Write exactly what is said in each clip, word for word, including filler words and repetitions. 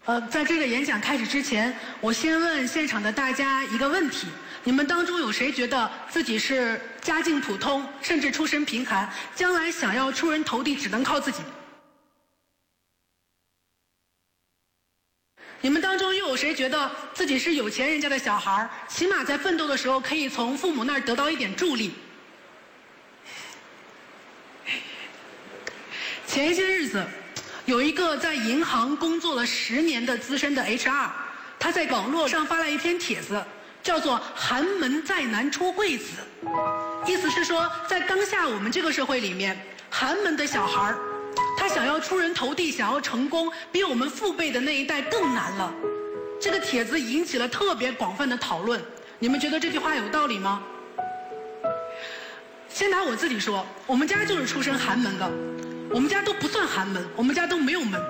呃，在这个演讲开始之前，我先问现场的大家一个问题：你们当中有谁觉得自己是家境普通，甚至出身贫寒，将来想要出人头地只能靠自己？你们当中又有谁觉得自己是有钱人家的小孩，起码在奋斗的时候可以从父母那儿得到一点助力？前一些日子，有一个在银行工作了十年的资深的 H R， 他在网络上发了一篇帖子，叫做“寒门再难出贵子”，意思是说，在当下我们这个社会里面，寒门的小孩他想要出人头地，想要成功，比我们父辈的那一代更难了。这个帖子引起了特别广泛的讨论，你们觉得这句话有道理吗？先拿我自己说，我们家就是出身寒门的，我们家都不算寒门，我们家都没有门。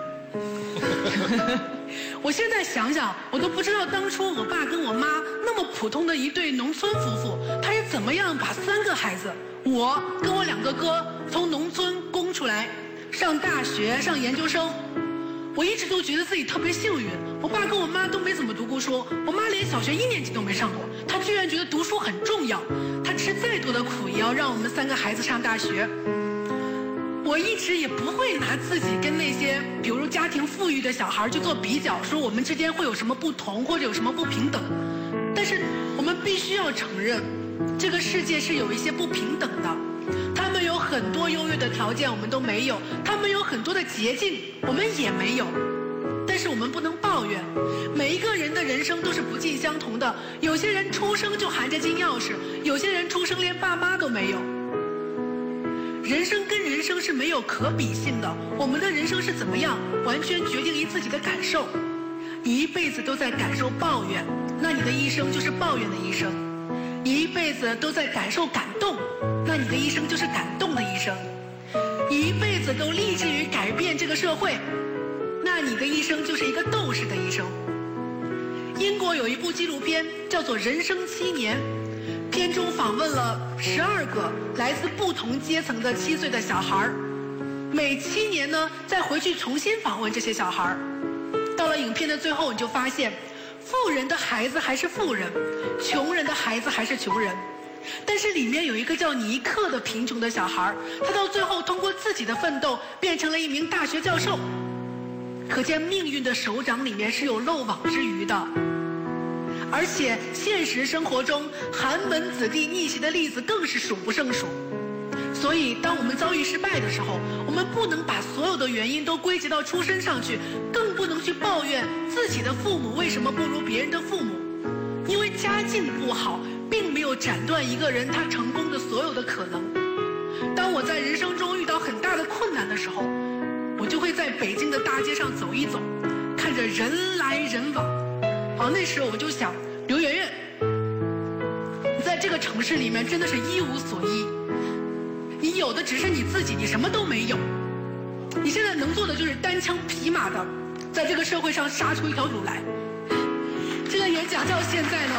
我现在想想，我都不知道当初我爸跟我妈那么普通的一对农村夫妇，他是怎么样把三个孩子，我跟我两个哥从农村供出来，上大学上研究生。我一直都觉得自己特别幸运，我爸跟我妈都没怎么读过书，我妈连小学一年级都没上过，她居然觉得读书很重要，她吃再多的苦也要让我们三个孩子上大学。我一直也不会拿自己跟那些比如家庭富裕的小孩去做比较，说我们之间会有什么不同或者有什么不平等。但是我们必须要承认，这个世界是有一些不平等的，他们有很多优越的条件我们都没有，他们有很多的捷径我们也没有。但是我们不能抱怨，每一个人的人生都是不尽相同的，有些人出生就含着金钥匙，有些人出生连爸妈都没有。人生跟人生是没有可比性的，我们的人生是怎么样，完全决定于自己的感受。你一辈子都在感受抱怨，那你的一生就是抱怨的一生；你一辈子都在感受感动，那你的一生就是感动的一生；你一辈子都立志于改变这个社会，那你的一生就是一个斗士的一生。英国有一部纪录片叫做《人生七年》，片中访问了十二个来自不同阶层的七岁的小孩，每七年呢再回去重新访问这些小孩。到了影片的最后，你就发现，富人的孩子还是富人，穷人的孩子还是穷人。但是里面有一个叫尼克的贫穷的小孩，他到最后通过自己的奋斗变成了一名大学教授。可见命运的手掌里面是有漏网之鱼的。而且现实生活中寒门子弟逆袭的例子更是数不胜数。所以当我们遭遇失败的时候，我们不能把所有的原因都归结到出身上去，更不能去抱怨自己的父母为什么不如别人的父母。因为家境不好并没有斩断一个人他成功的所有的可能。当我在人生中遇到很大的困难的时候，我就会在北京的大街上走一走，看着人来人往。好，那时候我就想，刘媛媛，你在这个城市里面真的是一无所依，你有的只是你自己，你什么都没有。你现在能做的就是单枪匹马的在这个社会上杀出一条路来。这个演讲到现在呢，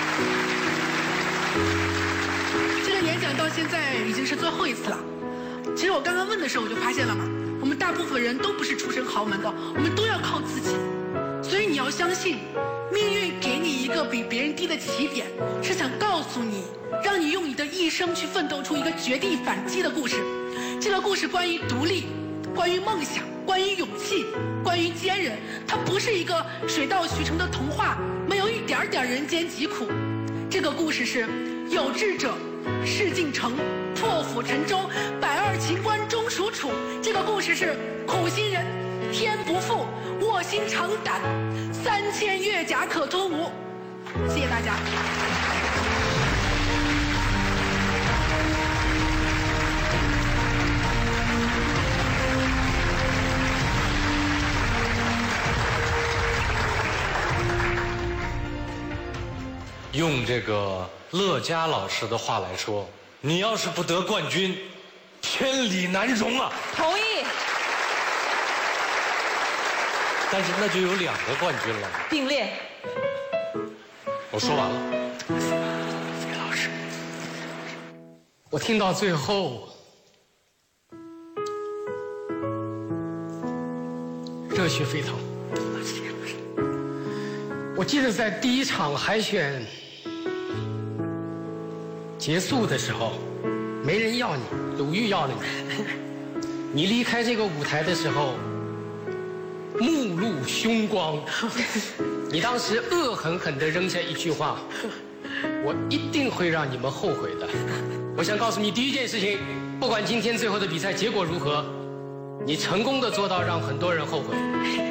这个演讲到现在已经是最后一次了。其实我刚刚问的时候我就发现了嘛，我们大部分人都不是出身豪门的，我们都要靠自己。所以你要相信，命运给你一个比别人低的起点，是想告诉你，让你用你的一生去奋斗出一个绝地反击的故事。这个故事关于独立，关于梦想，关于勇气，关于坚韧。它不是一个水到渠成的童话，没有一点点人间疾苦。这个故事是有志者事竟成，破釜沉舟，百二秦关终属楚。这个故事是苦心人天不负，卧薪尝胆，三千越甲可吞吴。谢谢大家。 用这个乐嘉老师的话来说，你要是不得冠军，天理难容啊！ 同意。 但是那就有两个冠军了， 并列。 我说完了。 费老师， 我听到最后，热血沸腾。 谢谢老师。 我记得在第一场海选结束的时候，没人要你，鲁豫要了你。你离开这个舞台的时候，目露凶光。你当时恶狠狠地扔下一句话：“我一定会让你们后悔的。”我想告诉你第一件事情，不管今天最后的比赛结果如何，你成功地做到让很多人后悔。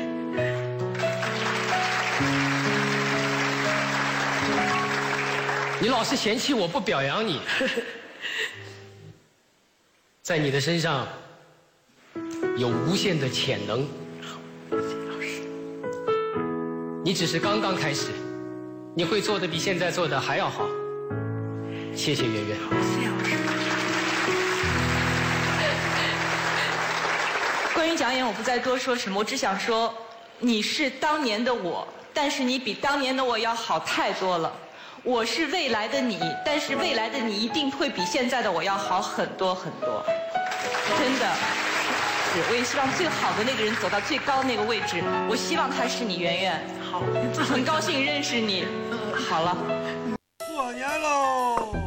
你老是嫌弃我不表扬你，在你的身上有无限的潜能。你只是刚刚开始，你会做的比现在做的还要好。谢谢圆圆。 谢谢老师。 关于讲演，我不再多说什么，我只想说，你是当年的我，但是你比当年的我要好太多了。我是未来的你，但是未来的你一定会比现在的我要好很多很多，真的。是，我也希望最好的那个人走到最高那个位置。我希望他是你，圆圆。 好， 很高兴认识你。好了。 过年喽！